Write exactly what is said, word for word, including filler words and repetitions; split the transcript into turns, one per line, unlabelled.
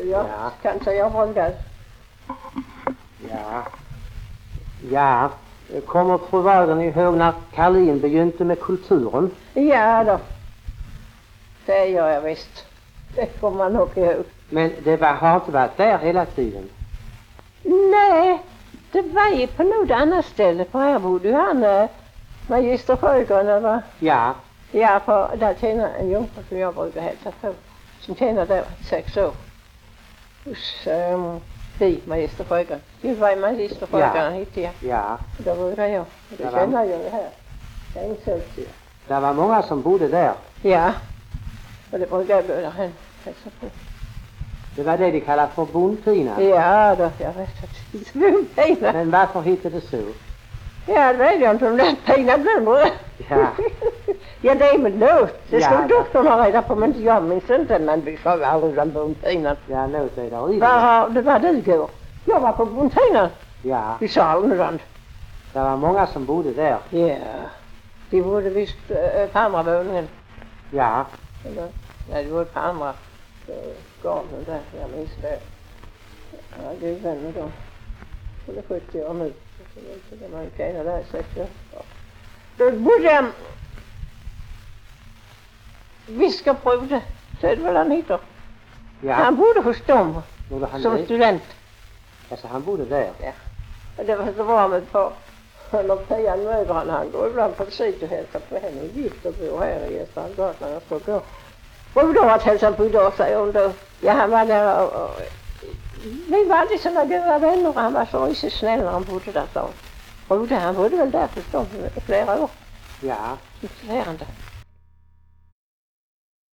Så jag
Ja.
kan säga brudar.
Ja. Ja. Kommer fru Wahlgren ihåg när Karlin begynte med kulturen?
Ja då. Det gör jag visst. Det kommer man nog ihåg.
Men det var, har inte varit där hela tiden.
Nej, det var ju på något annat ställe. För här bodde ju han, äh, magister Sjögren, eller?
Ja.
Ja, för där tjänade en jungfru som jag brukar hälsa på. Som tjänade där sex år. Hos ähm, vi, magister Sjögren. Det var ju magister Sjögren,
Ja.
han hittade jag.
Ja.
Och då brukar jag. Och det
Ja,
känner jag ju här. Det är inte så.
Det var många som bodde där.
Ja. Och det brukar jag gå där hem. Hälsa på.
Det var det de kallar för bondpina.
Ja, då. Jag vet att det är pina.
Men varför hittade det så?
Ja, det vet jag inte om den pina blev.
Ja.
Ja, det är med låt. Det
Ja,
skulle
ja.
doktorn ha reda på, men jag minns inte. Men vi sa ju aldrig om bondpinan.
Ja, låt det där i
Var
det.
har det var du igår? Jag var på bondpinan
Ja.
i salen ibland.
Det var många som bodde där.
Ja. De bodde visst äh, på andra våningen.
Ja.
Eller, nej, de bodde på andra äh, gården där. Jag minns det. Ja, det är vänner då. Det är sjuttio år nu. Det var en tjejna där i sextio år. Då bodde Viskarbrode. Så är det väl han heter.
Ja.
Han bodde hos dem
Gjorde han
som
det?
student.
Alltså han bodde där.
Ja. Och det var så bra med ett par. Eller Pian mödran, han går ibland på sitt och hälsar på henne. Gift och bor här i Gästrandgatan. Jag ska gå. Och då att hälsa på idag, säger hon då. Ja, han var där och, och vi var alltid sådana goda vänner och han var så rysigt snäll när han bodde där, sa hon. Brode, han bodde väl där hos dem i flera år.
Ja.
Studerande.